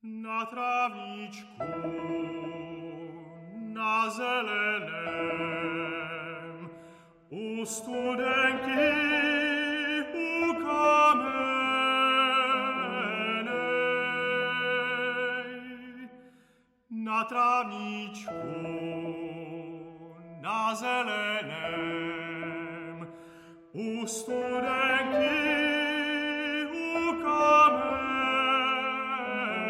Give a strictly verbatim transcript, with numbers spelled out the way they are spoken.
Na trávičku, na zeleném, u studenky, u kamenej. Na trávničku, na zeleném, u studenky,